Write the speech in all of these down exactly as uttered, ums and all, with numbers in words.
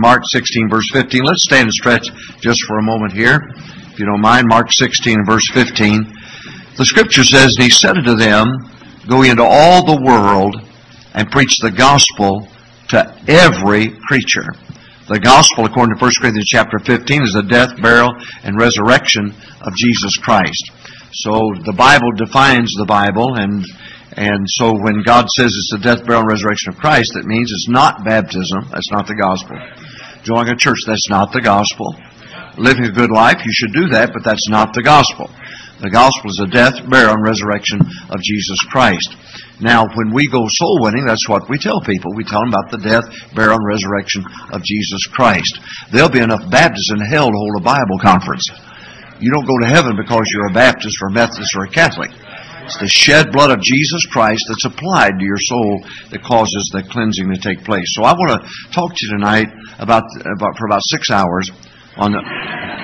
Mark sixteen, verse fifteen. Let's stand and stretch just for a moment here, if you don't mind. Mark sixteen, verse fifteen. The Scripture says, and He said unto them, Go ye into all the world and preach the gospel to every creature. The gospel, according to First Corinthians chapter fifteen, is the death, burial, and resurrection of Jesus Christ. So the Bible defines the Bible, and and so when God says it's the death, burial, and resurrection of Christ, that means it's not baptism. That's not the gospel. Joining a church, that's not the gospel. Living a good life, you should do that, but that's not the gospel. The gospel is the death, burial, and resurrection of Jesus Christ. Now, when we go soul winning, that's what we tell people. We tell them about the death, burial, and resurrection of Jesus Christ. There'll be enough Baptists in hell to hold a Bible conference. You don't go to heaven because you're a Baptist or a Methodist or a Catholic. It's the shed blood of Jesus Christ that's applied to your soul that causes the cleansing to take place. So I want to talk to you tonight about, about for about six hours on the...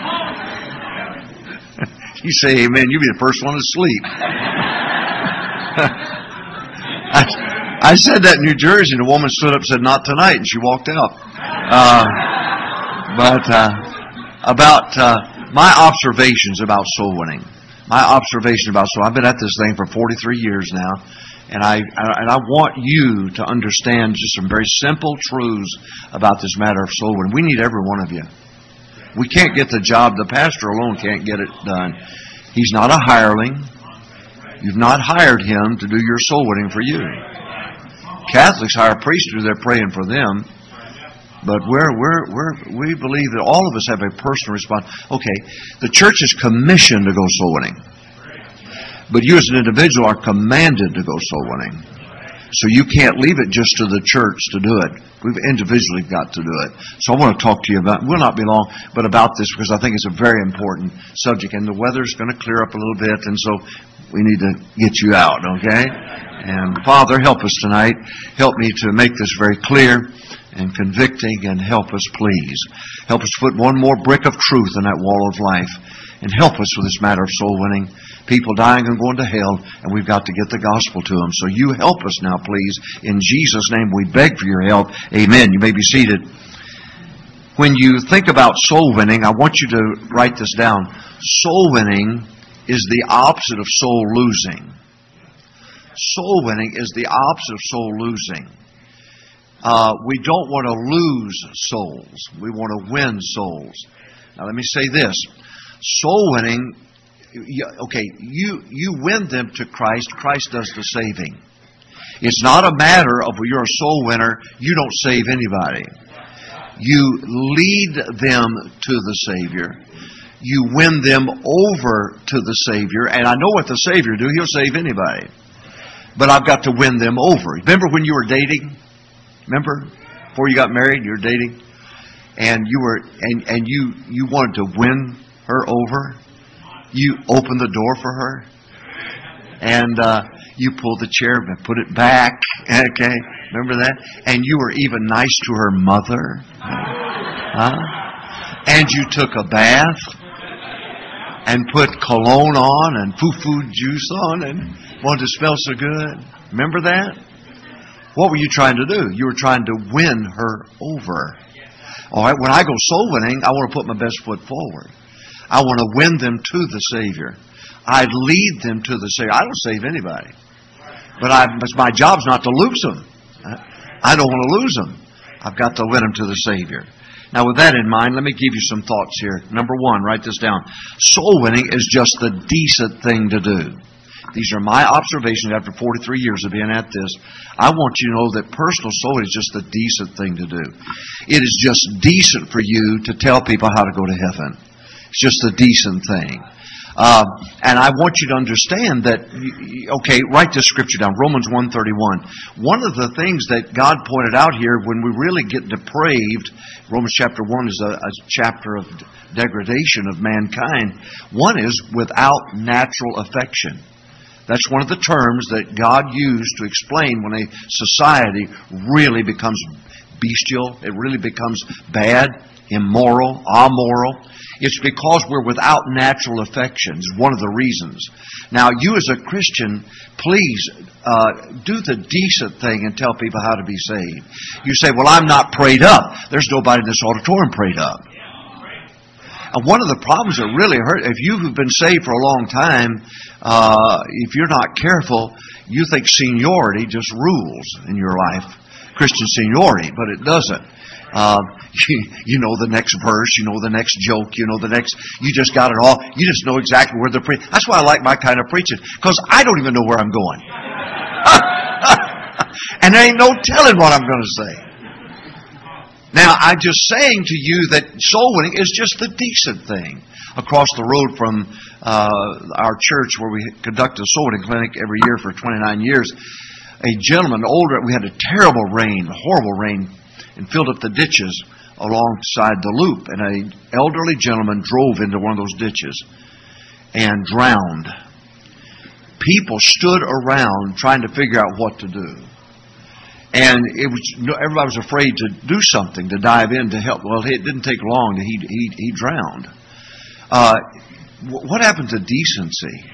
You say amen, you'll be the first one to sleep. I, I said that in New Jersey, and a woman stood up and said, not tonight, and she walked out. Uh, but uh, about uh, my observations about soul winning. My observation about soul. I've been at this thing for forty-three years now, and I and I want you to understand just some very simple truths about this matter of soul winning. We need every one of you. We can't get the job. The pastor alone can't get it done. He's not a hireling. You've not hired him to do your soul winning for you. Catholics hire priests to do their praying for them. But we're, we're, we're, we believe that all of us have a personal response. Okay, the church is commissioned to go soul winning. But you as an individual are commanded to go soul winning. So you can't leave it just to the church to do it. We've individually got to do it. So I want to talk to you about, we'll not be long, but about this because I think it's a very important subject. And the weather's going to clear up a little bit, and so we need to get you out, okay? And Father, help us tonight. Help me to make this very clear and convicting, and help us, please. Help us put one more brick of truth in that wall of life. And help us with this matter of soul winning. People dying and going to hell, and we've got to get the gospel to them. So you help us now, please. In Jesus' name, we beg for your help. Amen. You may be seated. When you think about soul winning, I want you to write this down. Soul winning is the opposite of soul losing. Soul winning is the opposite of soul losing. Uh, we don't want to lose souls. We want to win souls. Now let me say this. Soul winning, okay, you, you win them to Christ. Christ does the saving. It's not a matter of you're a soul winner, you don't save anybody. You lead them to the Savior. You win them over to the Savior. And I know what the Savior do. He'll save anybody. But I've got to win them over. Remember when you were dating? Remember? Before you got married, you were dating? And you were and, and you, you wanted to win her over. You opened the door for her. And uh, you pulled the chair and put it back. Okay? Remember that? And you were even nice to her mother. Huh? And you took a bath and put cologne on and foo-foo juice on and wanted to smell so good. Remember that? What were you trying to do? You were trying to win her over. All right, when I go soul winning, I want to put my best foot forward. I want to win them to the Savior. I lead them to the Savior. I don't save anybody. But I, my job's not to lose them. I don't want to lose them. I've got to win them to the Savior. Now, with that in mind, let me give you some thoughts here. Number one, write this down. Soul winning is just the decent thing to do. These are my observations after forty-three years of being at this. I want you to know that personal soul winning is just the decent thing to do. It is just decent for you to tell people how to go to heaven. It's just a decent thing. Uh, and I want you to understand that, okay, write this scripture down, Romans one thirty-one. One of the things that God pointed out here when we really get depraved, Romans chapter one is a, a chapter of degradation of mankind. One is without natural affection. That's one of the terms that God used to explain when a society really becomes bestial. It really becomes bad, immoral, amoral. It's because we're without natural affections, one of the reasons. Now, you as a Christian, please uh, do the decent thing and tell people how to be saved. You say, well, I'm not prayed up. There's nobody in this auditorium prayed up. And one of the problems that really hurt, if you who've been saved for a long time, uh, if you're not careful, you think seniority just rules in your life. Christian seniority, but it doesn't. Uh, you, you know the next verse, you know the next joke, you know the next, you just got it all. You just know exactly where they're preaching. That's why I like my kind of preaching, because I don't even know where I'm going. And there ain't no telling what I'm going to say. Now, I'm just saying to you that soul winning is just the decent thing. Across the road from uh, our church where we conduct a soul winning clinic every year for twenty-nine years, a gentleman, older, we had a terrible rain, horrible rain, and filled up the ditches alongside the loop. And an elderly gentleman drove into one of those ditches and drowned. People stood around trying to figure out what to do. And it was everybody was afraid to do something, to dive in to help. Well, it didn't take long. He he he drowned. Uh, what happened to decency?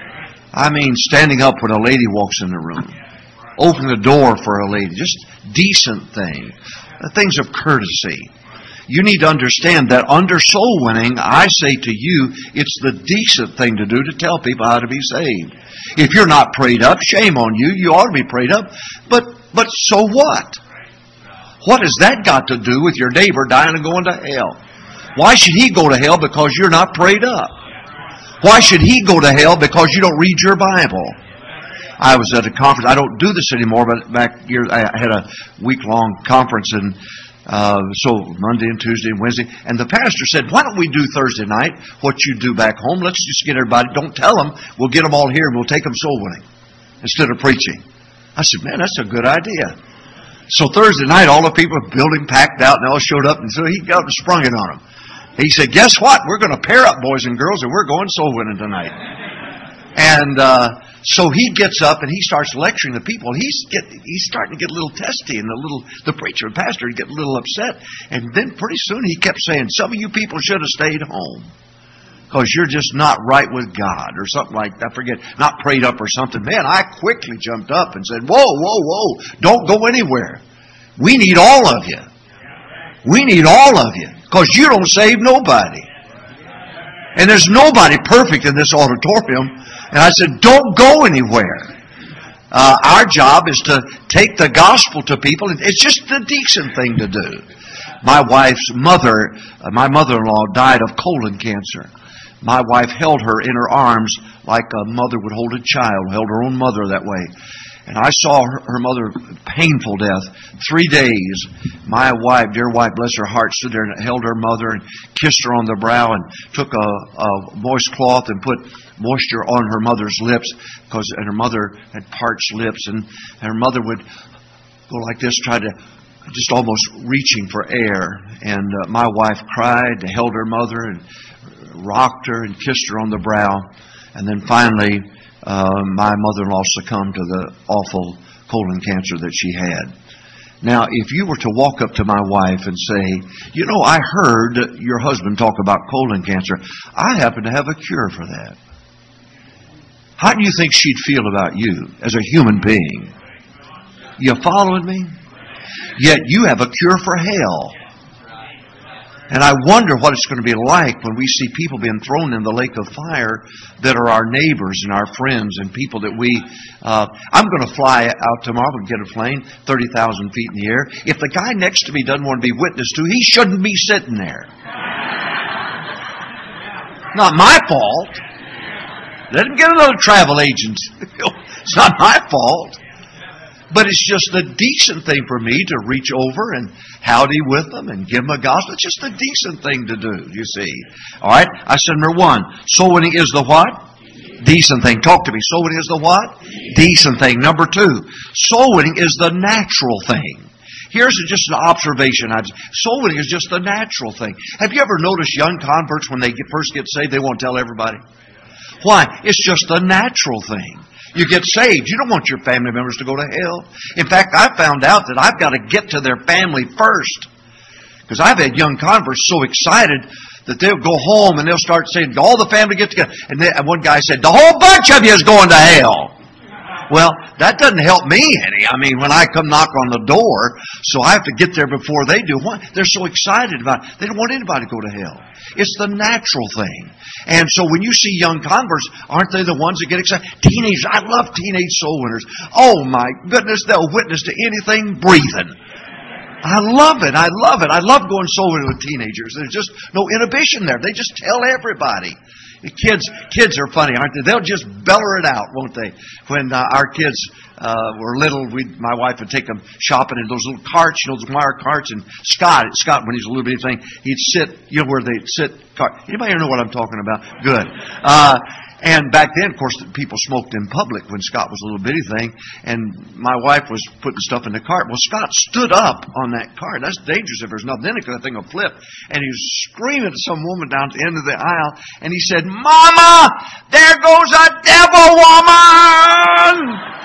I mean, standing up when a lady walks in the room, opening the door for a lady, just decent thing, things of courtesy. You need to understand that under soul winning, I say to you, it's the decent thing to do to tell people how to be saved. If you're not prayed up, shame on you. You ought to be prayed up. But but so what? What has that got to do with your neighbor dying and going to hell? Why should he go to hell because you're not prayed up? Why should he go to hell because you don't read your Bible? I was at a conference. I don't do this anymore, but back here I had a week-long conference, and uh, so Monday and Tuesday and Wednesday. And the pastor said, why don't we do Thursday night what you do back home? Let's just get everybody. Don't tell them. We'll get them all here and we'll take them soul winning instead of preaching. I said, man, that's a good idea. So Thursday night, all the people, building packed out, and they all showed up, and so he got up and sprung it on them. He said, guess what? We're going to pair up, boys and girls, and we're going soul winning tonight. And uh, so he gets up and he starts lecturing the people. He's get, he's starting to get a little testy, and the little the preacher and pastor get a little upset. And then pretty soon he kept saying, some of you people should have stayed home because you're just not right with God or something like that. I forget, not prayed up or something. Man, I quickly jumped up and said, whoa, whoa, whoa, don't go anywhere. We need all of you. We need all of you because you don't save nobody. And there's nobody perfect in this auditorium. And I said, don't go anywhere. Uh, our job is to take the gospel to people. It's just the decent thing to do. My wife's mother, uh, my mother-in-law died of colon cancer. My wife held her in her arms like a mother would hold a child, held her own mother that way. And I saw her, her mother, painful death. Three days, my wife, dear wife, bless her heart, stood there and held her mother and kissed her on the brow and took a, a moist cloth and put moisture on her mother's lips because and her mother had parched lips. And, and her mother would go like this, try to, just almost reaching for air. And uh, my wife cried, held her mother and rocked her and kissed her on the brow. And then finally, Uh, my mother-in-law succumbed to the awful colon cancer that she had. Now, if you were to walk up to my wife and say, you know, I heard your husband talk about colon cancer. I happen to have a cure for that. How do you think she'd feel about you as a human being? You following me? Yet you have a cure for hell. And I wonder what it's going to be like when we see people being thrown in the lake of fire that are our neighbors and our friends and people that we... Uh, I'm going to fly out tomorrow and get a plane thirty thousand feet in the air. If the guy next to me doesn't want to be witnessed to, he shouldn't be sitting there. Not my fault. Let him get another travel agent. It's not my fault. But it's just a decent thing for me to reach over and howdy with them and give them a gospel. It's just a decent thing to do, you see. All right? I said, number one, soul winning is the what? Decent thing. Talk to me. Soul winning is the what? Decent thing. Number two, soul winning is the natural thing. Here's just an observation. Soul winning is just the natural thing. Have you ever noticed young converts, when they get, first get saved, they won't tell everybody? Why? It's just the natural thing. You get saved. You don't want your family members to go to hell. In fact, I found out that I've got to get to their family first. Because I've had young converts so excited that they'll go home and they'll start saying, all the family get together. And then one guy said, the whole bunch of you is going to hell. Well, that doesn't help me any. I mean, when I come knock on the door, so I have to get there before they do. Why? They're so excited about it. They don't want anybody to go to hell. It's the natural thing. And so when you see young converts, aren't they the ones that get excited? Teenagers, I love teenage soul winners. Oh my goodness, they'll witness to anything breathing. I love it. I love it. I love going soul winning with teenagers. There's just no inhibition there. They just tell everybody. Kids, kids are funny, aren't they? They'll just beller it out, won't they? When uh, our kids uh, were little, we, my wife would take them shopping in those little carts, you know, those wire carts. And Scott, Scott, when he was a little bitty thing, he'd sit, you know, where they'd sit. Car- Anybody here know what I'm talking about? Good. Uh, And back then, of course, people smoked in public when Scott was a little bitty thing. And my wife was putting stuff in the cart. Well, Scott stood up on that cart. That's dangerous if there's nothing in it, because that thing will flip. And he was screaming at some woman down at the end of the aisle. And he said, Mama, there goes a devil woman!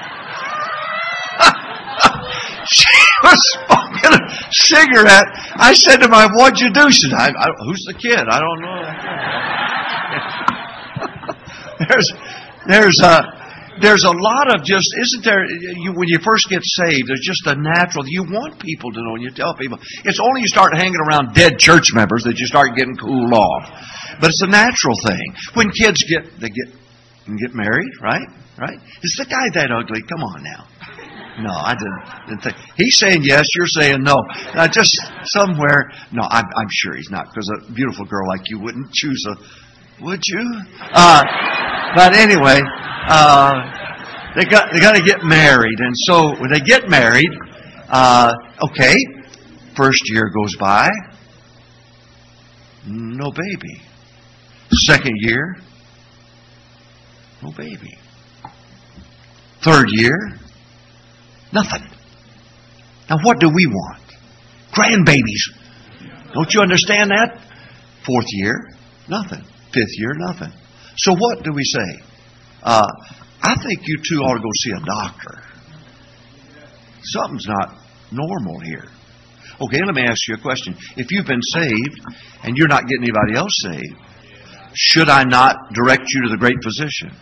She was smoking a cigarette. I said to my wife, what'd you do? She said, I, I, who's the kid? I don't know. There's, there's a, there's a lot of just, isn't there, you, when you first get saved, there's just a natural, you want people to know, and you tell people. It's only you start hanging around dead church members that you start getting cooled off. But it's a natural thing. When kids get, they get, can get married, right? Right? Is the guy that ugly? Come on now. No, I didn't, didn't think. He's saying yes, you're saying no. Uh, just somewhere, no, I'm, I'm sure he's not, because a beautiful girl like you wouldn't choose a, would you? Uh, but anyway, uh, they got they got to get married, and so when they get married, uh, okay, first year goes by, no baby. Second year, no baby. Third year, nothing. Now, what do we want? Grandbabies. Don't you understand that? Fourth year, nothing. Fifth year, nothing. So what do we say? Uh, I think you two ought to go see a doctor. Something's not normal here. Okay, let me ask you a question. If you've been saved and you're not getting anybody else saved, should I not direct you to the great physician?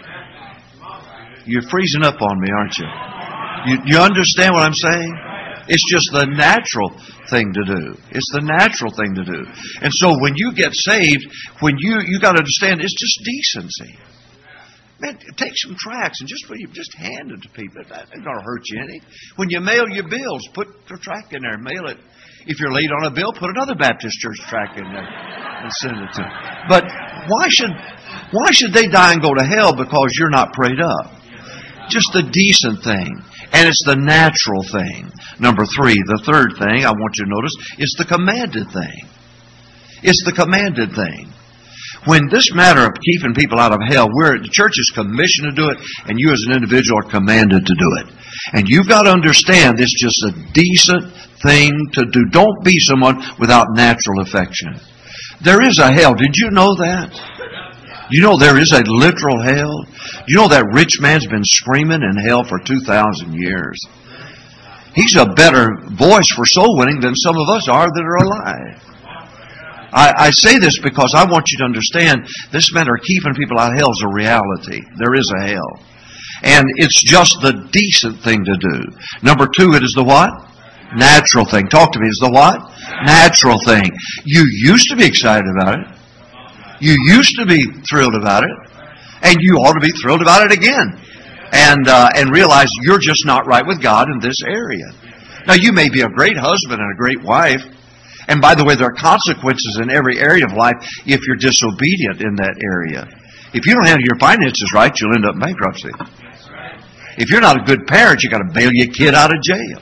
You're freezing up on me, aren't you? You, you understand what I'm saying? It's just the natural thing to do. It's the natural thing to do. And so when you get saved, when you you got to understand, it's just decency. Man, take some tracts and just just hand it to people. That ain't going to hurt you any. When you mail your bills, put the tract in there and mail it. If you're late on a bill, put another Baptist church tract in there and send it to them. But why should why should they die and go to hell because you're not prayed up? Just the decent thing. And it's the natural thing. Number three, the third thing I want you to notice is the commanded thing. It's the commanded thing. When this matter of keeping people out of hell, where the church is commissioned to do it, and you as an individual are commanded to do it. And you've got to understand it's just a decent thing to do. Don't be someone without natural affection. There is a hell. Did you know that? You know there is a literal hell? You know that rich man's been screaming in hell for two thousand years? He's a better voice for soul winning than some of us are that are alive. I, I say this because I want you to understand this matter of keeping people out of hell is a reality. There is a hell. And it's just the decent thing to do. Number two, it is the what? Natural thing. Talk to me. It's the what? Natural thing. You used to be excited about it. You used to be thrilled about it, and you ought to be thrilled about it again, and uh, and realize you're just not right with God in this area. Now, you may be a great husband and a great wife, and by the way, there are consequences in every area of life if you're disobedient in that area. If you don't handle your finances right, you'll end up in bankruptcy. If you're not a good parent, you got to bail your kid out of jail.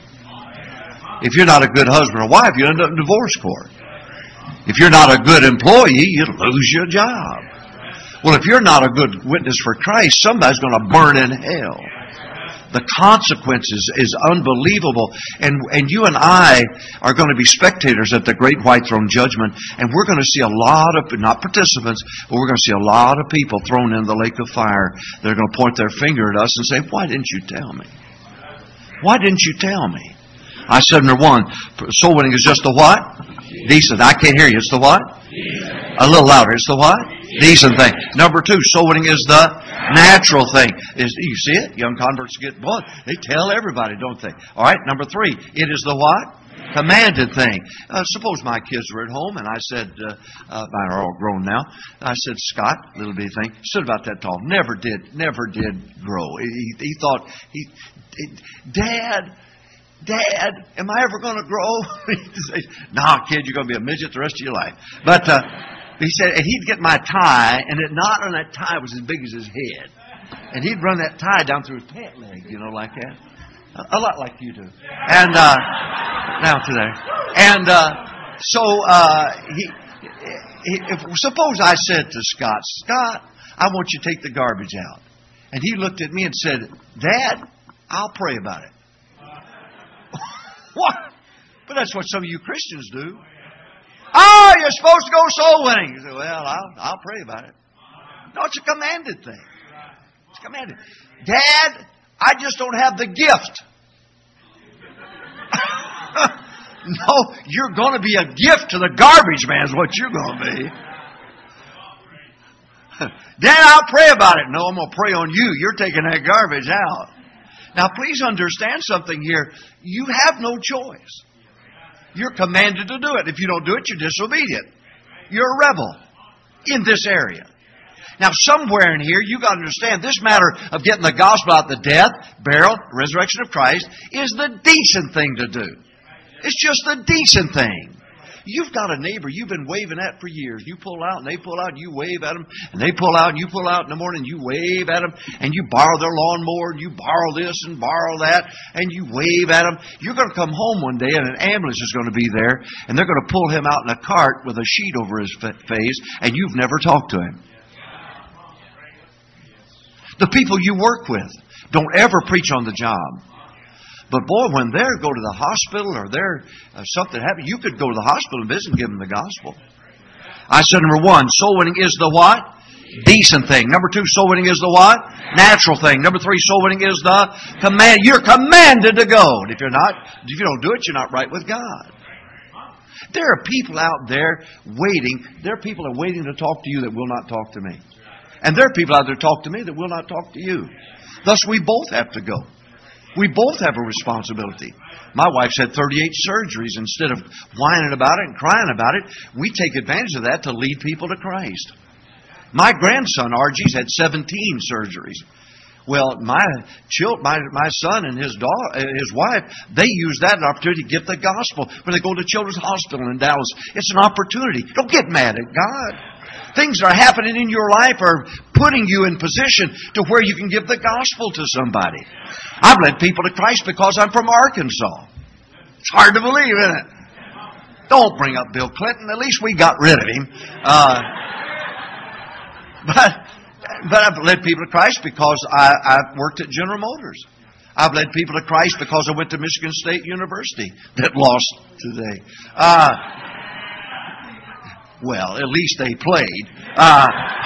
If you're not a good husband or wife, you'll end up in divorce court. If you're not a good employee, you'll lose your job. Well, if you're not a good witness for Christ, somebody's going to burn in hell. The consequences is unbelievable. And and you and I are going to be spectators at the great white throne judgment. And we're going to see a lot of, not participants, but we're going to see a lot of people thrown in the lake of fire. They're going to point their finger at us and say, why didn't you tell me? Why didn't you tell me? I said, number one, soul winning is just the what? Decent. I can't hear you. It's the what? Decent. A little louder. It's the what? Decent thing. Number two, soul winning is the natural thing. Is you see it? Young converts get, boy, they tell everybody, don't they? All right. Number three, it is the what? Commanded thing. Uh, suppose my kids were at home and I said, uh, uh, mine are all grown now. I said, Scott, little bitty thing, stood about that tall. Never did, never did grow. He, he thought, he, he, Dad, Dad, am I ever going to grow? He'd say, nah, kid, you're going to be a midget the rest of your life. But uh, he said, and he'd get my tie, and the knot on that tie was as big as his head. And he'd run that tie down through his pant leg, you know, like that. A, a lot like you do. And uh, now to there. And uh, so uh, he, he, if, suppose I said to Scott, Scott, I want you to take the garbage out. And he looked at me and said, Dad, I'll pray about it. What? But that's what some of you Christians do. Oh, you're supposed to go soul winning. You say, well, I'll, I'll pray about it. No, it's a commanded thing. It's commanded. Dad, I just don't have the gift. No, you're going to be a gift to the garbage man is what you're going to be. Dad, I'll pray about it. No, I'm going to pray on you. You're taking that garbage out. Now, please understand something here. You have no choice. You're commanded to do it. If you don't do it, you're disobedient. You're a rebel in this area. Now, somewhere in here, you've got to understand this matter of getting the gospel out, the death, burial, resurrection of Christ, is the decent thing to do. It's just the decent thing. You've got a neighbor you've been waving at for years. You pull out and they pull out and you wave at them. And they pull out and you pull out in the morning and you wave at them. And you borrow their lawnmower and you borrow this and borrow that. And you wave at them. You're going to come home one day and an ambulance is going to be there. And they're going to pull him out in a cart with a sheet over his face. And you've never talked to him. The people you work with don't ever preach on the job. But boy, when they go to the hospital or they're uh, something happened, you could go to the hospital and visit and give them the gospel. I said, number one, soul winning is the what? Decent thing. Number two, soul winning is the what? Natural thing. Number three, soul winning is the command. You're commanded to go. And if you're not, if you don't do it, you're not right with God. There are people out there waiting. There are people that are waiting to talk to you that will not talk to me. And there are people out there talk to me that will not talk to you. Thus, we both have to go. We both have a responsibility. My wife's had thirty-eight surgeries. Instead of whining about it and crying about it, we take advantage of that to lead people to Christ. My grandson, R G's, had seventeen surgeries. Well, my child, my my son and his daughter, his wife, they use that as an opportunity to get the gospel when they go to Children's Hospital in Dallas. It's an opportunity. Don't get mad at God. Things that are happening in your life are putting you in position to where you can give the gospel to somebody. I've led people to Christ because I'm from Arkansas. It's hard to believe, isn't it? Don't bring up Bill Clinton. At least we got rid of him. Uh, but but I've led people to Christ because I, I've worked at General Motors. I've led people to Christ because I went to Michigan State University that lost today. Uh, well, at least they played. Uh,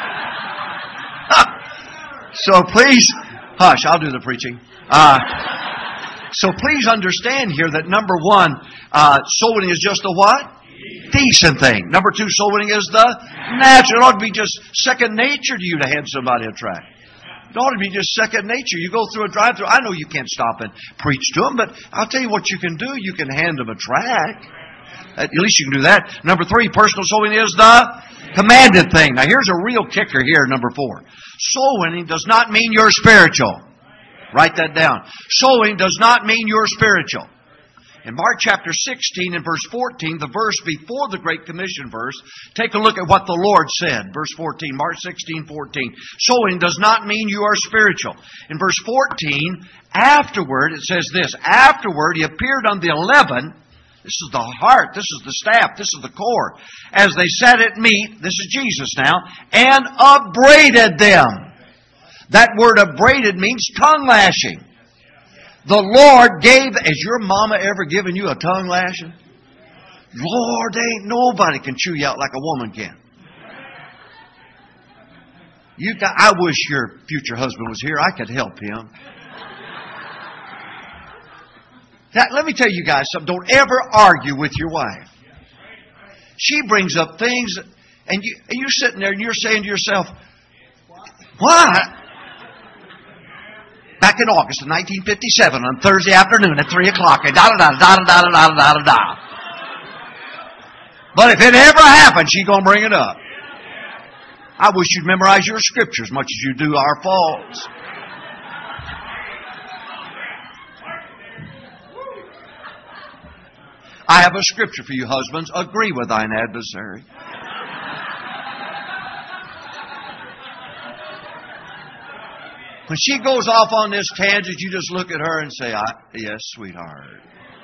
so please, hush, I'll do the preaching. Uh, so please understand here that number one, uh, soul winning is just a what? Decent thing. Number two, soul winning is the natural. It ought to be just second nature to you to hand somebody a tract. It ought to be just second nature. You go through a drive-thru. I know you can't stop and preach to them, but I'll tell you what you can do. You can hand them a tract. At least you can do that. Number three, personal soul winning is the commanded thing. Now here's a real kicker here, number four. Soul winning does not mean you're spiritual. Write that down. Soul winning does not mean you're spiritual. In Mark chapter sixteen and verse fourteen, the verse before the Great Commission verse, take a look at what the Lord said. Verse fourteen, Mark sixteen, fourteen. Soul winning does not mean you are spiritual. In verse fourteen, afterward, it says this, afterward he appeared unto the eleven. This is the heart, this is the staff, this is the core. As they sat at meat, this is Jesus now, and upbraided them. That word upbraided means tongue lashing. The Lord gave, has your mama ever given you a tongue lashing? Lord, there ain't nobody can chew you out like a woman can. You got, I wish your future husband was here. I could help him. That, let me tell you guys something. Don't ever argue with your wife. She brings up things, and, you, and you're sitting there and you're saying to yourself, what? Back in August of nineteen fifty-seven, on Thursday afternoon at three o'clock, da da da da da da da da da da. But if it ever happens, she's going to bring it up. I wish you'd memorize your scriptures as much as you do our faults. I have a scripture for you, husbands. Agree with thine adversary. When she goes off on this tangent, you just look at her and say, yes, sweetheart.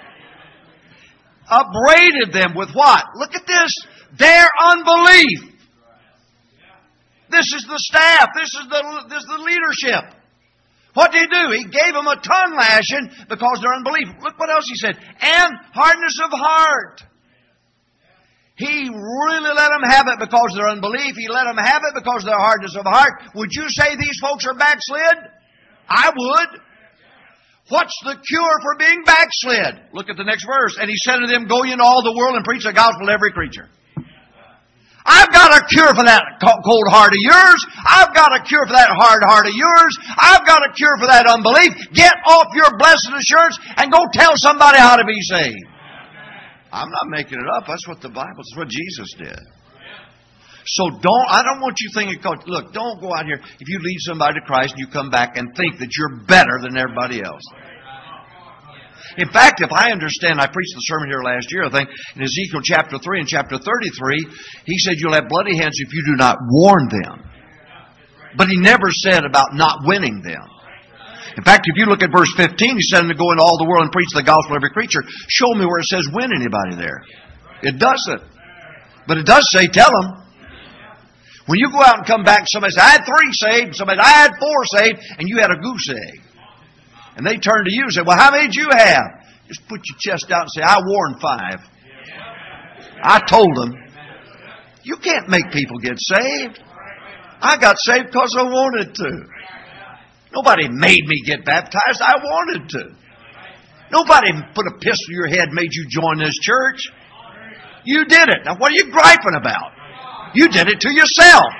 Upbraided them with what? Look at this. Their unbelief. This is the staff. This is the, this is the leadership. What did he do? He gave them a tongue lashing because of their unbelief. Look what else he said. And hardness of heart. He really let them have it because of their unbelief. He let them have it because of their hardness of heart. Would you say these folks are backslid? I would. What's the cure for being backslid? Look at the next verse. And he said to them, go ye into all the world and preach the gospel to every creature. I've got a cure for that cold heart of yours. I've got a cure for that hard heart of yours. I've got a cure for that unbelief. Get off your blessed assurance and go tell somebody how to be saved. I'm not making it up. That's what the Bible, that's what Jesus did. So don't, I don't want you thinking, look, don't go out here. If you lead somebody to Christ and you come back and think that you're better than everybody else. In fact, if I understand, I preached the sermon here last year, I think, in Ezekiel chapter three and chapter thirty-three, he said you'll have bloody hands if you do not warn them. But he never said about not winning them. In fact, if you look at verse fifteen, he said to go into all the world and preach the gospel to every creature. Show me where it says win anybody there. It doesn't. But it does say tell them. When you go out and come back, somebody says, I had three saved, somebody says, I had four saved, and you had a goose egg. And they turn to you and say, well, how many did you have? Just put your chest out and say, I warned five. I told them. You can't make people get saved. I got saved because I wanted to. Nobody made me get baptized. I wanted to. Nobody put a pistol to your head and made you join this church. You did it. Now, what are you griping about? You did it to yourself.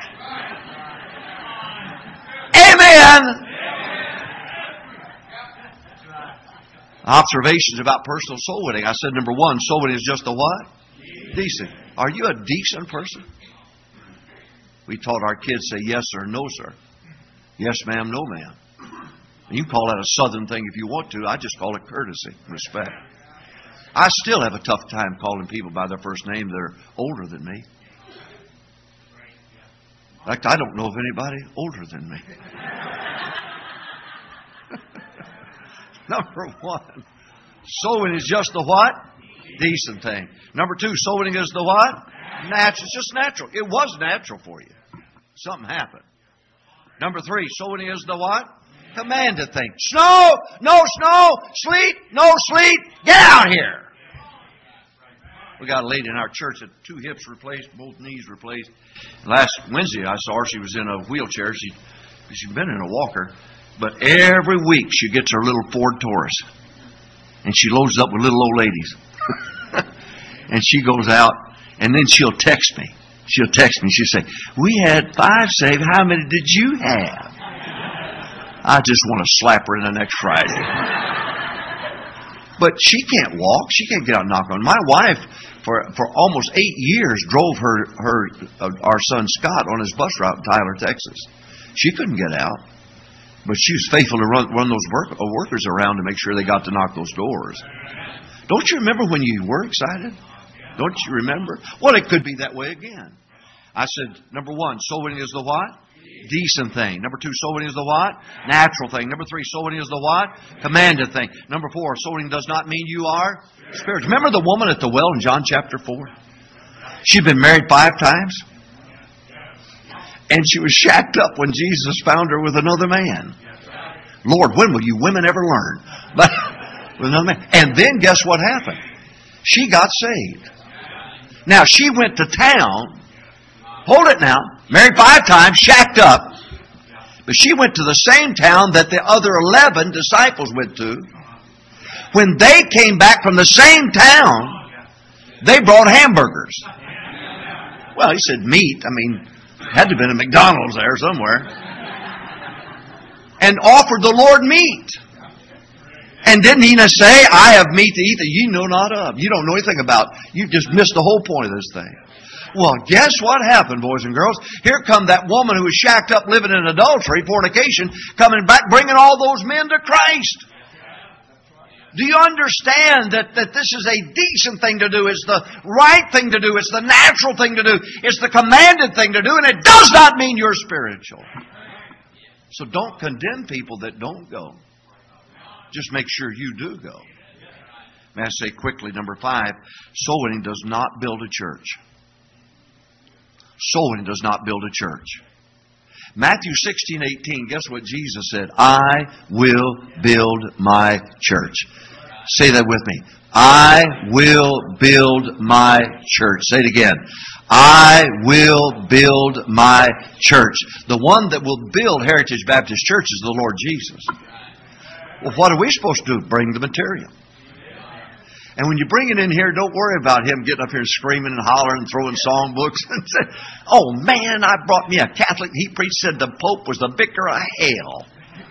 Amen. Observations about personal soul winning. I said number one, soul winning is just a what? Decent. Are you a decent person? We taught our kids say yes sir, no sir. Yes ma'am, no ma'am. You can call that a southern thing if you want to. I just call it courtesy, respect. I still have a tough time calling people by their first name that are older than me. In fact, I don't know of anybody older than me. Number one, soul winning is just the what? Decent thing. Number two, soul winning is the what? Natural. It's just natural. It was natural for you. Something happened. Number three, soul winning is the what? Commanded thing. Snow, no snow, sleet, no sleet, get out here. We got a lady in our church that two hips replaced, both knees replaced. Last Wednesday I saw her. She was in a wheelchair. She, she'd been in a walker. But every week she gets her little Ford Taurus. And she loads up with little old ladies. And she goes out. And then she'll text me. She'll text me. She'll say, we had five saved. How many did you have? I just want to slap her in the next Friday. But she can't walk. She can't get out and knock on. My wife, for for almost eight years, drove her, her uh, our son Scott on his bus route in Tyler, Texas. She couldn't get out. But she was faithful to run, run those work, uh, workers around to make sure they got to knock those doors. Don't you remember when you were excited? Don't you remember? Well, it could be that way again. I said, number one, soul winning is the what? Decent thing. Number two, soul winning is the what? Natural thing. Number three, soul winning is the what? Commanded thing. Number four, soul winning does not mean you are spiritual. Remember the woman at the well in John chapter four? She'd been married five times. And she was shacked up when Jesus found her with another man. Lord, when will you women ever learn? But and then guess what happened? She got saved. Now she went to town. Hold it now. Married five times, shacked up. But she went to the same town that the other eleven disciples went to. When they came back from the same town, they brought hamburgers. Well, he said meat. I mean, had to have been a McDonald's there somewhere. And offered the Lord meat. And didn't he say, I have meat to eat that ye know not of. You don't know anything about. You just missed the whole point of this thing. Well, guess what happened, boys and girls? Here come that woman who was shacked up living in adultery, fornication, coming back, bringing all those men to Christ. Do you understand that, that this is a decent thing to do? It's the right thing to do. It's the natural thing to do. It's the commanded thing to do. And it does not mean you're spiritual. So don't condemn people that don't go. Just make sure you do go. May I say quickly, number five, soul winning does not build a church. Soul winning does not build a church. Matthew sixteen eighteen, guess what Jesus said? I will build my church. Say that with me. I will build my church. Say it again. I will build my church. The one that will build Heritage Baptist Church is the Lord Jesus. Well, what are we supposed to do? Bring the material. And when you bring it in here, don't worry about him getting up here and screaming and hollering and throwing songbooks and say, oh man, I brought me a Catholic. He preached, said the Pope was the vicar of hell.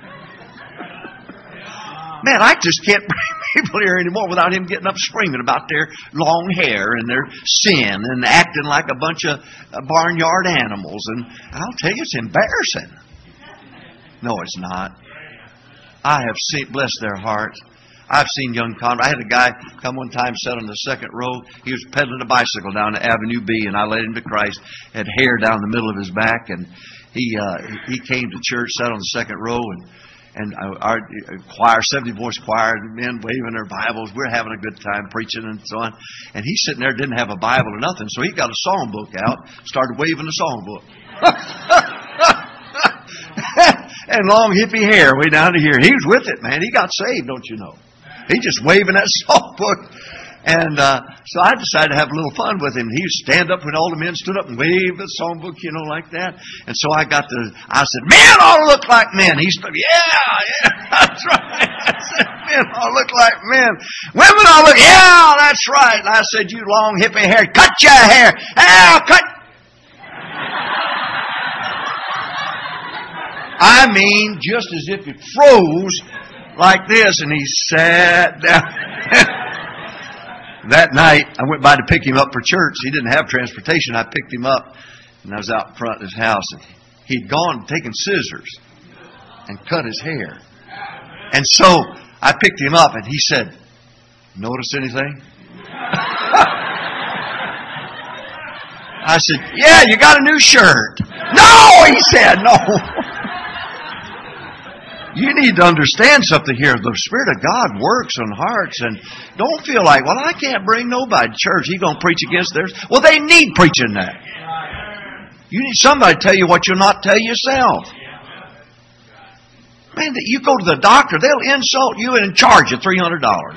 Man, I just can't bring people here anymore without him getting up screaming about their long hair and their sin and acting like a bunch of barnyard animals. And I'll tell you, it's embarrassing. No, it's not. I have seen, bless their heart, I've seen young converts. I had a guy come one time, sat on the second row. He was pedaling a bicycle down to Avenue B, and I led him to Christ. Had hair down the middle of his back, and he uh, he came to church, sat on the second row, and and our choir, seventy voice choir, men waving their Bibles. We're having a good time preaching and so on. And he's sitting there, didn't have a Bible or nothing, so he got a songbook out, started waving the songbook. And long hippie hair way down to here. He was with it, man. He got saved, don't you know? He just waving that songbook. And uh, so I decided to have a little fun with him. He would stand up when all the men stood up and wave the songbook, you know, like that. And so I got to, I said, men all look like men. He stood, yeah, yeah, that's right. I said, men all look like men. Women all look, yeah, that's right. And I said, you long hippie hair, cut your hair. Ah, cut. I mean, just as if it froze like this, and he sat down. That night, I went by to pick him up for church. He didn't have transportation. I picked him up, and I was out in front of his house. And he'd gone and taken scissors and cut his hair. And so I picked him up, and he said, notice anything? I said, yeah, you got a new shirt. No, he said, no. You need to understand something here. The Spirit of God works on hearts, and don't feel like, well, I can't bring nobody to church. He's going to preach against theirs. Well, they need preaching that. You need somebody to tell you what you'll not tell yourself. Man, you go to the doctor, they'll insult you and charge you three hundred dollars.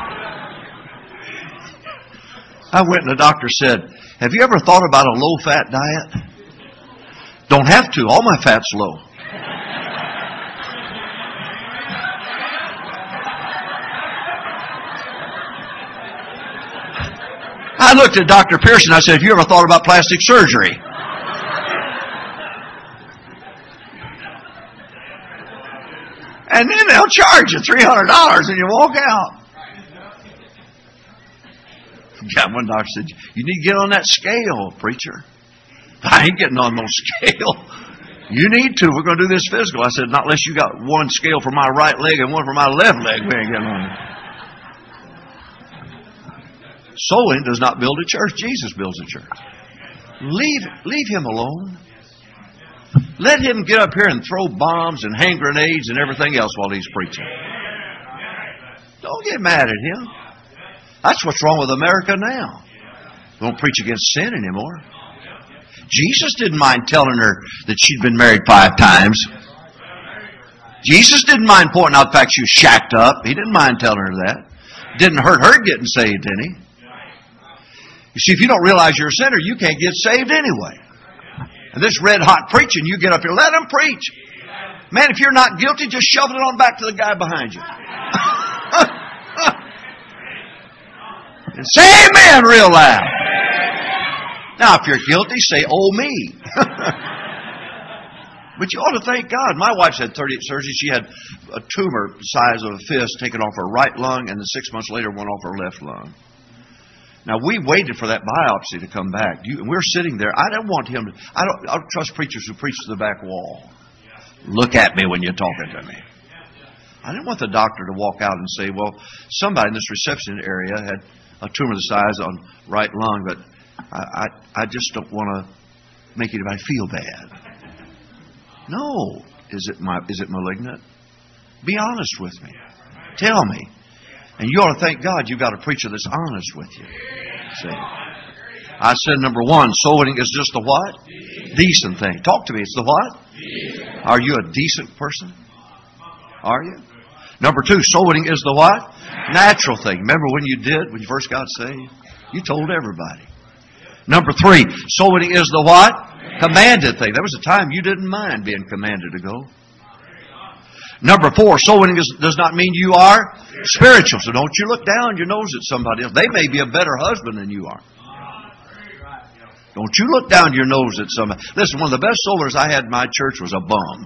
I went and the doctor said, have you ever thought about a low-fat diet? Don't have to. All my fat's low. I looked at Doctor Pearson. I said, have you ever thought about plastic surgery? And then they'll charge you three hundred dollars and you walk out. Yeah, one doctor said, you need to get on that scale, preacher. I ain't getting on no scale. You need to. We're going to do this physical. I said, not unless you got one scale for my right leg and one for my left leg. We ain't getting on it. Soul winning does not build a church. Jesus builds a church. Leave, leave him alone. Let him get up here and throw bombs and hand grenades and everything else while he's preaching. Don't get mad at him. That's what's wrong with America now. They don't preach against sin anymore. Jesus didn't mind telling her that she'd been married five times. Jesus didn't mind pointing out the fact she was shacked up. He didn't mind telling her that. Didn't hurt her getting saved, did He? You see, if you don't realize you're a sinner, you can't get saved anyway. And this red-hot preaching, you get up here, let Him preach. Man, if you're not guilty, just shove it on back to the guy behind you. And say amen real loud. Now, if you're guilty, say, oh me. But you ought to thank God. My wife's had thirty-eight surgeries. She had a tumor the size of a fist taken off her right lung, and then six months later went off her left lung. Now, we waited for that biopsy to come back. You, we're sitting there. I don't want him to, I don't, I don't trust preachers who preach to the back wall. Look at me when you're talking to me. I didn't want the doctor to walk out and say, well, somebody in this reception area had a tumor the size on right lung, but I, I, I just don't want to make anybody feel bad. No. Is it my, is it malignant? Be honest with me. Tell me. And you ought to thank God you've got a preacher that's honest with you. See? I said number one, soul winning is just the what? Decent thing. Talk to me. It's the what? Are you a decent person? Are you? Number two, soul winning is the what? Natural thing. Remember when you did, when you first got saved? You told everybody. Number three, soul winning is the what? Commanded thing. There was a time you didn't mind being commanded to go. Number four, soul winning is, does not mean you are spiritual. So don't you look down your nose at somebody else. They may be a better husband than you are. Don't you look down your nose at somebody. Listen, one of the best soulers I had in my church was a bum.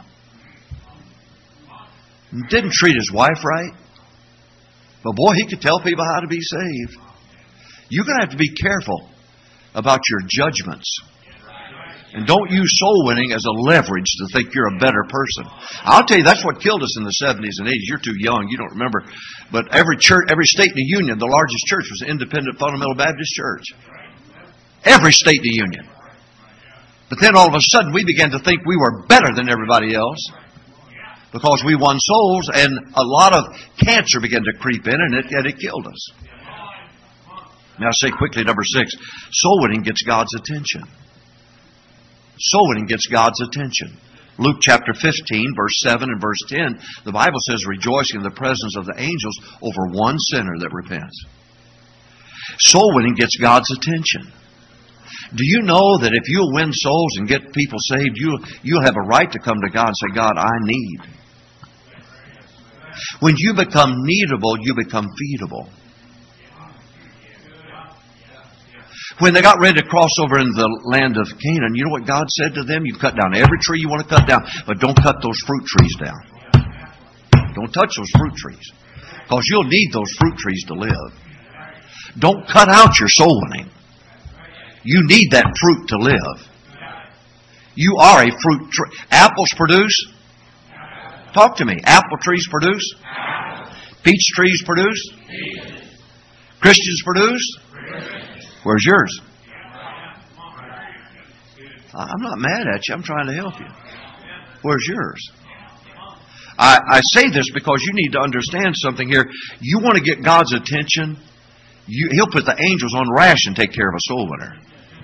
Didn't treat his wife right. But boy, he could tell people how to be saved. You're going to have to be careful about your judgments. And don't use soul winning as a leverage to think you're a better person. I'll tell you, that's what killed us in the seventies and eighties. You're too young. You don't remember. But every church, every state in the Union, the largest church was Independent Fundamental Baptist Church. Every state in the Union. But then all of a sudden we began to think we were better than everybody else because we won souls, and a lot of cancer began to creep in, and it, and it killed us. Now say quickly, number six, soul winning gets God's attention. Soul winning gets God's attention. Luke chapter fifteen, verse seven and verse ten, the Bible says, rejoicing in the presence of the angels over one sinner that repents. Soul winning gets God's attention. Do you know that if you'll win souls and get people saved, you'll, you'll have a right to come to God and say, God, I need. When you become needable, you become feedable. When they got ready to cross over into the land of Canaan, you know what God said to them? You cut down every tree you want to cut down, but don't cut those fruit trees down. Don't touch those fruit trees, because you'll need those fruit trees to live. Don't cut out your soul winning. You need that fruit to live. You are a fruit tree. Apples produce? Talk to me. Apple trees produce? Peach trees produce? Christians produce? Where's yours? I'm not mad at you. I'm trying to help you. Where's yours? I, I say this because you need to understand something here. You want to get God's attention, you, He'll put the angels on ration and take care of a soul winner.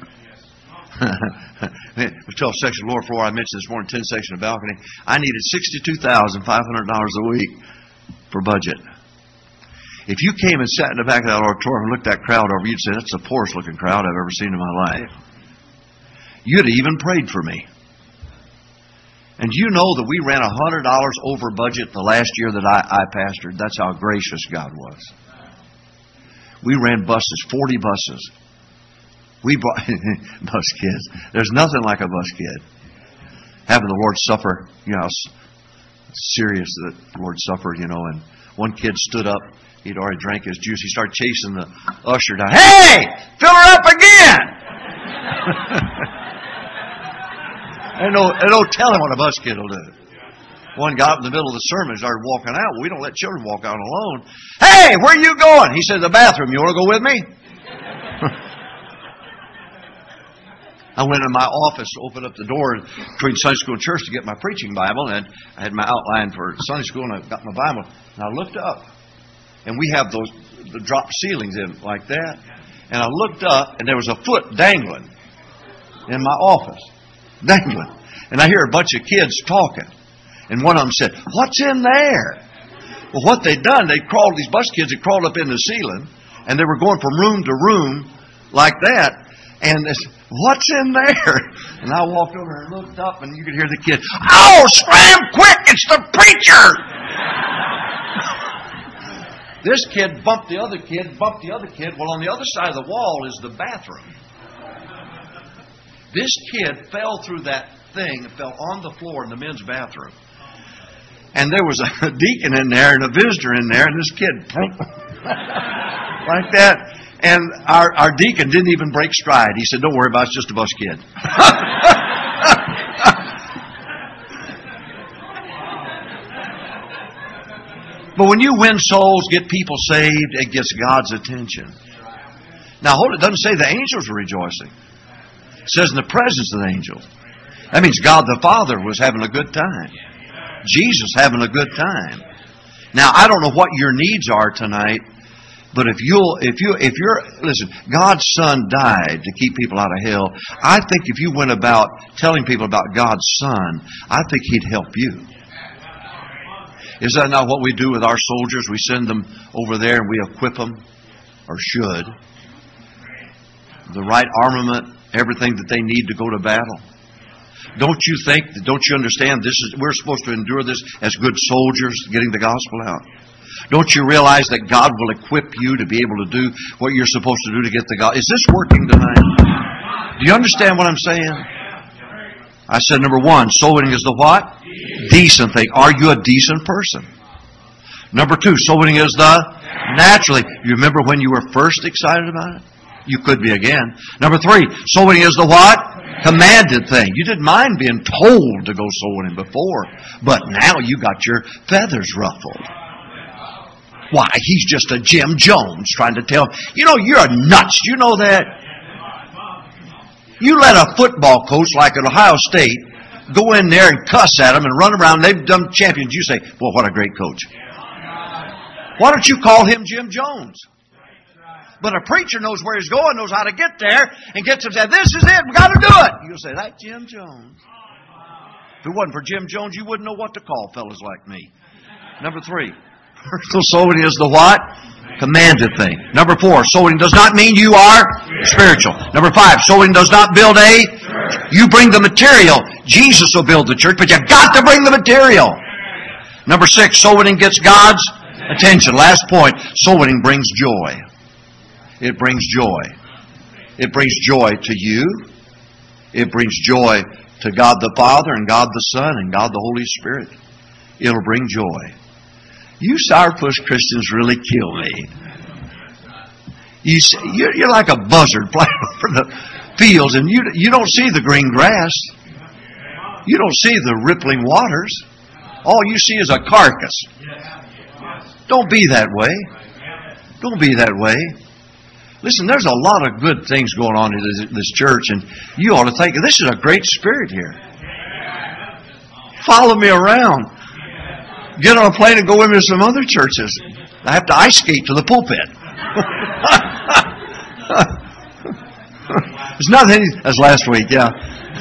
The twelve section lower floor I mentioned this morning, ten section of balcony. I needed sixty-two thousand five hundred dollars a week for budget. If you came and sat in the back of that auditorium and looked that crowd over, you'd say, that's the poorest looking crowd I've ever seen in my life. You'd have even prayed for me. And you know that we ran one hundred dollars over budget the last year that I, I pastored. That's how gracious God was. We ran buses, forty buses. We brought bus kids. There's nothing like a bus kid. Having the Lord's Supper, you know, serious the Lord's Supper, you know, and one kid stood up. He'd already drank his juice. He started chasing the usher down. Hey! Fill her up again! There's no, there's no telling what a bus kid will do. One got up in the middle of the sermon and started walking out. Well, we don't let children walk out alone. Hey, where are you going? He said, the bathroom. You want to go with me? I went in my office to open up the door between Sunday school and church to get my preaching Bible, and I had my outline for Sunday school, and I got my Bible, and I looked up, and we have those the drop ceilings in like that, and I looked up, and there was a foot dangling in my office, dangling, and I hear a bunch of kids talking, And one of them said, "What's in there?" Well, what they'd done, they crawled, these bus kids had crawled up in the ceiling, and they were going from room to room like that. And they said, "What's in there?" And I walked over and looked up, and you could hear the kid, "Oh, scram quick, it's the preacher!" This kid bumped the other kid, bumped the other kid. Well, on the other side of the wall is the bathroom. This kid fell through that thing and fell on the floor in the men's bathroom. And there was a deacon in there and a visitor in there, and this kid like that. And our, our deacon didn't even break stride. He said, "Don't worry about it, it's just a bus kid." But when you win souls, get people saved, it gets God's attention. Now, hold it, doesn't say the angels were rejoicing. It says in the presence of the angels. That means God the Father was having a good time. Jesus having a good time. Now, I don't know what your needs are tonight, but if you'll, if you, if you're, listen, God's Son died to keep people out of hell. I think if you went about telling people about God's Son, I think He'd help you. Is that not what we do with our soldiers? We send them over there and we equip them, or should, the right armament, everything that they need to go to battle. Don't you think, don't you understand this is, we're supposed to endure this as good soldiers getting the gospel out? Don't you realize that God will equip you to be able to do what you're supposed to do to get the gospel? Is this working tonight? Do you understand what I'm saying? I said, number one, soul winning is the what? Decent thing. Are you a decent person? Number two, soul winning is the naturally. You remember when you were first excited about it? You could be again. Number three, soul winning is the what? Commanded thing. You didn't mind being told to go soul winning before, but now you got your feathers ruffled. Why, he's just a Jim Jones trying to tell, you know, you're nuts. You know that? You let a football coach like at Ohio State go in there and cuss at them and run around. They've done champions. You say, well, what a great coach. Why don't you call him Jim Jones? But a preacher knows where he's going, knows how to get there, and gets him to say, this is it, we've got to do it. You'll say, that's Jim Jones. If it wasn't for Jim Jones, you wouldn't know what to call fellas like me. Number three, personal soul winning is the what? Commanded thing. Number four, soul winning does not mean you are spiritual. Number five, soul winning does not build a church. You bring the material. Jesus will build the church, but you've got to bring the material. Number six, soul winning gets God's attention. Last point, soul winning brings joy. It brings joy. It brings joy to you. It brings joy to God the Father and God the Son and God the Holy Spirit. It'll bring joy. You sourpuss Christians really kill me. You see, you're, you're like a buzzard flying over the fields, and you you don't see the green grass. You don't see the rippling waters. All you see is a carcass. Don't be that way. Don't be that way. Listen, there's a lot of good things going on in this, this church, and you ought to think, this is a great spirit here. Follow me around. Get on a plane and go with me to some other churches. I have to ice skate to the pulpit. There's nothing. That's last week, yeah.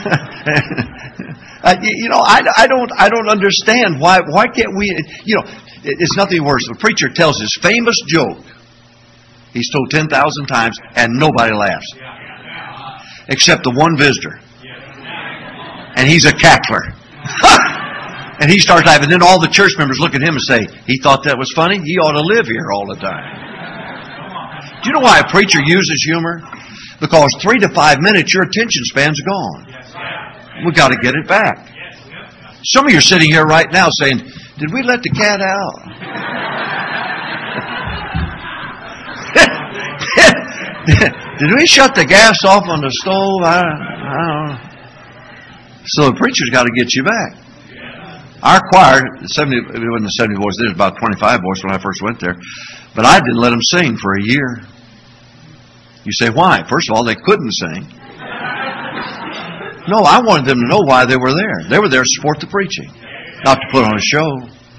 uh, you, you know, I, I don't, I don't understand why. Why can't we? You know, it, it's nothing worse. The preacher tells his famous joke. He's told ten thousand times, and nobody laughs, except the one visitor, and he's a cackler. And he starts laughing. Then all the church members look at him and say, he thought that was funny? He ought to live here all the time. Do you know why a preacher uses humor? Because three to five minutes, your attention span's gone. We've got to get it back. Some of you are sitting here right now saying, did we let the cat out? Did we shut the gas off on the stove? I, I don't know. So the preacher's got to get you back. Our choir, seventy, it wasn't the seventy boys, there was about twenty-five boys when I first went there. But I didn't let them sing for a year. You say, why? First of all, they couldn't sing. No, I wanted them to know why they were there. They were there to support the preaching, not to put on a show.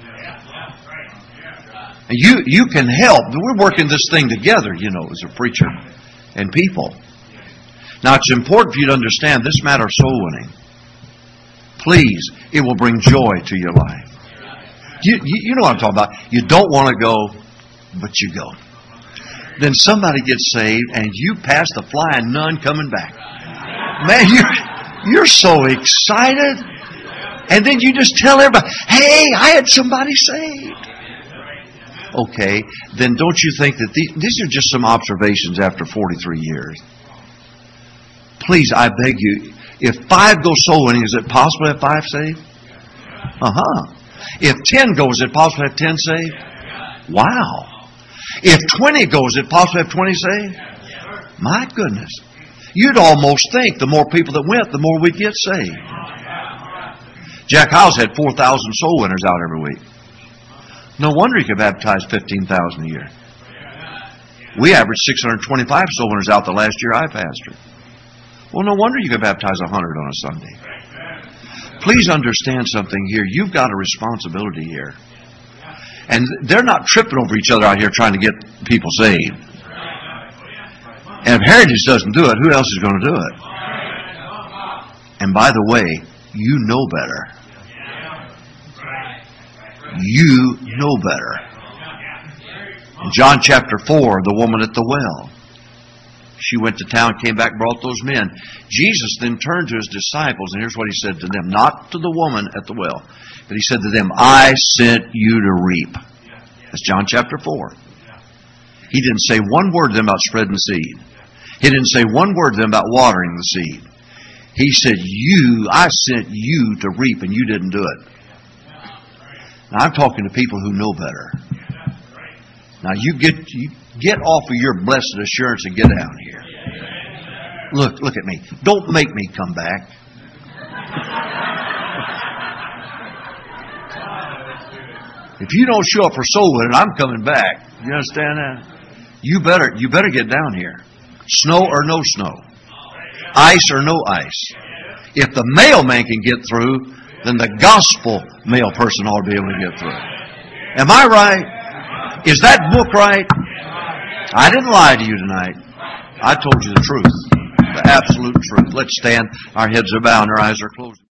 And you, you can help. We're working this thing together, you know, as a preacher and people. Now, it's important for you to understand this matter of soul winning. Please, It will bring joy to your life. You, you, you know what I'm talking about. You don't want to go, but you go. Then somebody gets saved and you pass the flying nun coming back. Man, you're, you're so excited. And then you just tell everybody, hey, I had somebody saved. Okay, then don't you think that these, these are just some observations after forty-three years? Please, I beg you, if five go soul winning, is it possible to have five saved? Uh-huh. If ten go, is it possible to have ten saved? Wow. If twenty go, is it possible to have twenty saved? My goodness. You'd almost think the more people that went, the more we'd get saved. Jack Hyles had four thousand soul winners out every week. No wonder he could baptize fifteen thousand a year. We averaged six hundred twenty-five soul winners out the last year I pastored. Well, no wonder you could baptize one hundred on a Sunday. Please understand something here. You've got a responsibility here. And they're not tripping over each other out here trying to get people saved. And if Heritage doesn't do it, who else is going to do it? And by the way, you know better. You know better. In John chapter four, the woman at the well. She went to town, came back, brought those men. Jesus then turned to His disciples, and here's what He said to them. Not to the woman at the well, but He said to them, I sent you to reap. That's John chapter four. He didn't say one word to them about spreading seed. He didn't say one word to them about watering the seed. He said, you, I sent you to reap, and you didn't do it. Now, I'm talking to people who know better. Now, you get you get off of your blessed assurance and get down here. Look, look at me. Don't make me come back. If you don't show up for soul winning, I'm coming back. You understand that? You better, you better get down here. Snow or no snow. Ice or no ice. If the mailman can get through, then the gospel mail person ought to be able to get through. Am I right? Is that book right? I didn't lie to you tonight. I told you the truth. The absolute truth. Let's stand. Our heads are bowed and our eyes are closed.